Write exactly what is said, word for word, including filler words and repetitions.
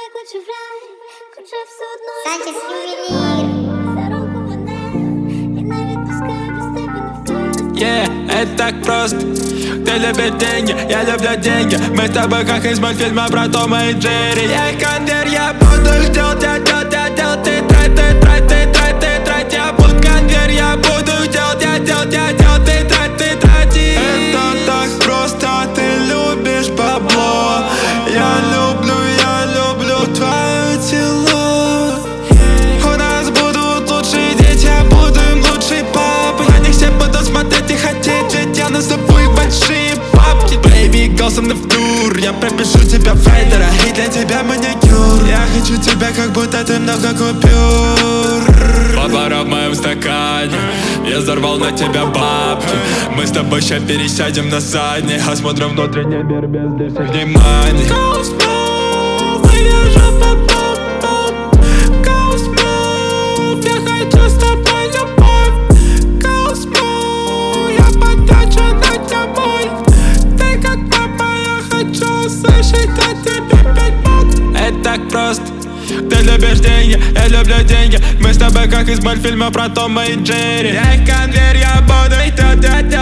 Санчес ювелир. Yeah, это так просто. Ты любишь деньги, я люблю деньги. Мы с тобой как из мультфильма про Тома и Джерри. Я конвейер, я буду их делать, я делать, я делать. Ты трать, ты трать, ты трать, ты трать. Я буду конвейер, я буду их делать, я делать, я делать. Ты трать, ты трати. Это так просто, ты любишь бабло. Я люблю, я люблю твое тело. У нас будут лучшие дети, я буду им лучший папой. На них все будут смотреть и хотеть, ведь я на собой большие бабки. Baby, go со мной в тур, я пропишу тебя в райдера, и для тебя маникюр. Я хочу тебя, как будто ты много купюр. Папара в моем стакане, я взорвал на тебя бабки. Мы с тобой ща пересядем на задний, осмотрим внутренний мир без лишних вниманий. Go smooth, выдержу по бомбам. Go smooth, я хочу с тобой любовь. Go smooth, я потрачу на тебя мой. Ты как мама, я хочу слышать от тебя пять букв. Это так просто. Ты любишь деньги, я люблю деньги. Мы с тобой как из мультфильма про Тома и Джерри. Я их конвейер, я буду их делать,